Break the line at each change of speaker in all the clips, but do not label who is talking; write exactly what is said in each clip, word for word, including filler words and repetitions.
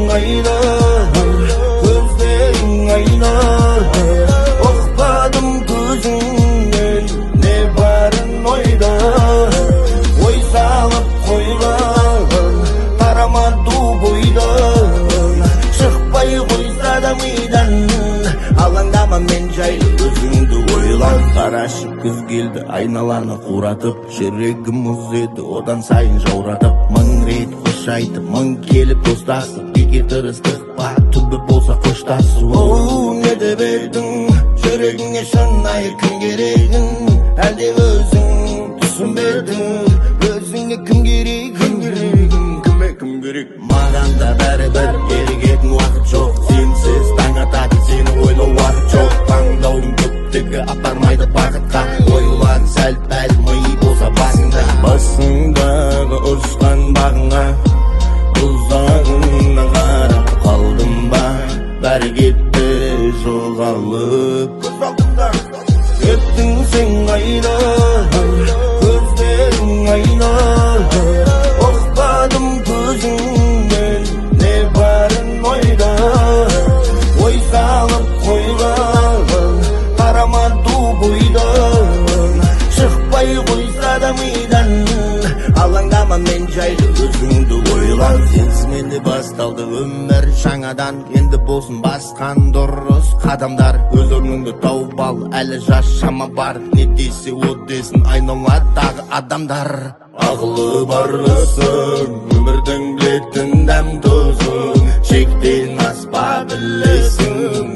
ayna, gözlerin ayna. Okpadım gözünden ne barın oyda. Oy salıp koygan karamadı boydan. Çıkpay koysa da mıydan, alangama men jaylı özüңdü oylan. Karashıp күз келді айналаны қуратып, жүрегім мұз еді одан сайын жауратып. Мың рет қош айтып, мың келіп достасып, бекер тырыстық па түбі болса қоштасу. Оу, не де бердің жүрегіңе шынайы кім керегің, әлде өзің түсінбедің өзіңе кім керек, кім керегің, кіме кім керек. Маған да бәрібір ерігетін уақыт жоқ, сенсіз таң атады сені ойлау уақыт жоқ. Таңдаудың көптігі апармайды бақытқа, ойлан сәл-пәл миы болса басыңда. Басыңдағы ұрысқан бағыңа ұзағыңа қарап қалдым ба, бәрі кетті жоғалып. Кеттің сен қайда, көздерің айна. Оқпадым көзіңнен не барын ойда. Ой салып қойған қарамады бойдан. Шықпай қойса да мидан, алаңдама мен жайлы өзіңді ойлан. Сенсіз менде басталды өмір жаңадан, енді болсын басқан дұрыс қадамдар. Өз орныңды тауып ал, әлі жас шама бар. Не десе о десін айналадағы адамдар. Ақылы барлысың, өмірдің білетін дәм тұзың, шектен аспа білесің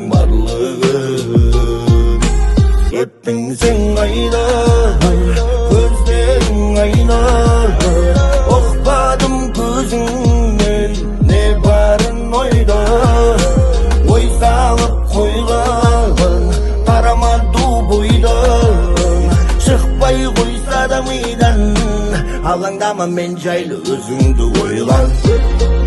барлығын. Кеттің сен қайда, көздерің айна. Оқпадым көзіңнен не барын ойда. Ой салып қойған қарамады бойдан. Шықпай қойса да мидан, алаңдама мен жайлы өзіңді ойлан.